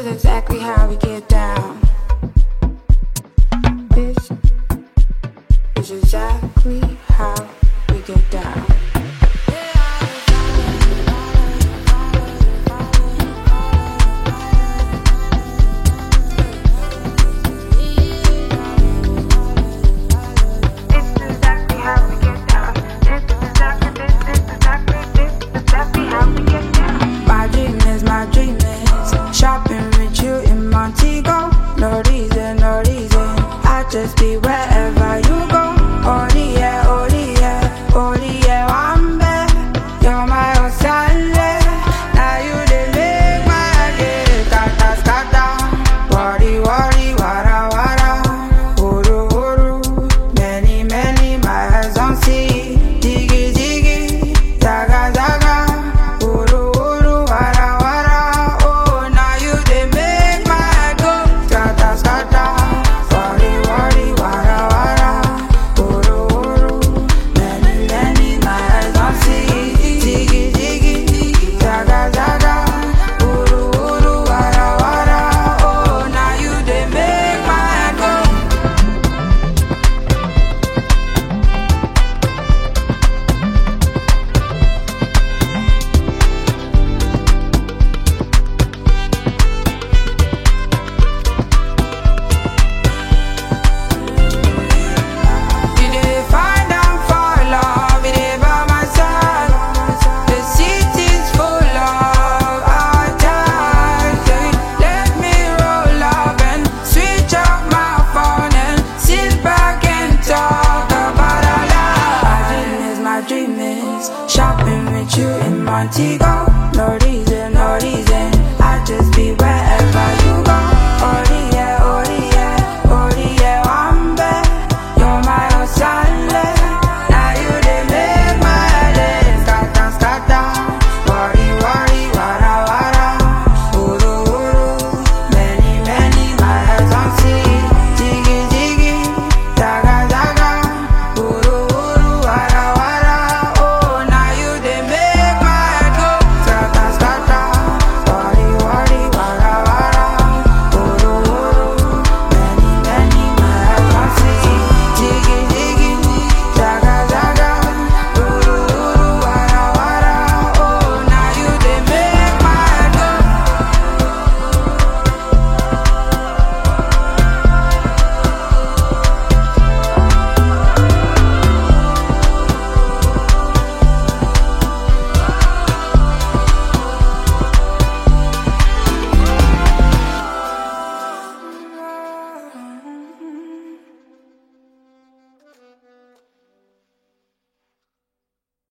is exactly how we get down. This is exactly how we get down. Shopping with you in Montego. No reason, no reason. I just be wherever you go. Only yeah, only yeah, only yeah. I'm there. You're my Osale. Now you dey make my day scatter, scatter. Worry, worry, wara, wara. Uru, uru. Many, many miles on sea. Diggy, diggy. Zaga, zaga. Uru, uru, wara, wara. Shopping with you in Montego.